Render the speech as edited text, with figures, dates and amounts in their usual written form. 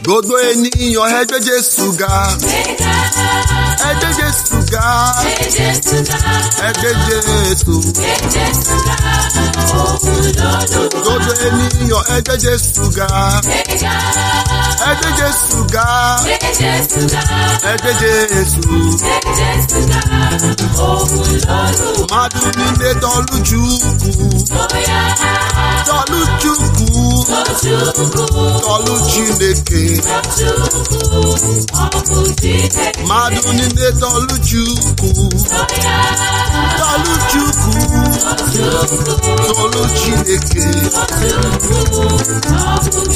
Gbogbo ènìyàn ẹ gbé Jésù ga. Ẹ gbé Jésù ga. Ẹ gbé Jésù. Gbogbo ènìyàn ẹ gbé Jésù ga. Ẹ gbé Jésù ga. Ẹ gbé Jésù. Mmadụ niile tolu Chukwu. Tolu Chukwu. Tolu Chineke. Mmadụ niile tolu Chukwu. Tolu Chukwu. Tolu Chineke.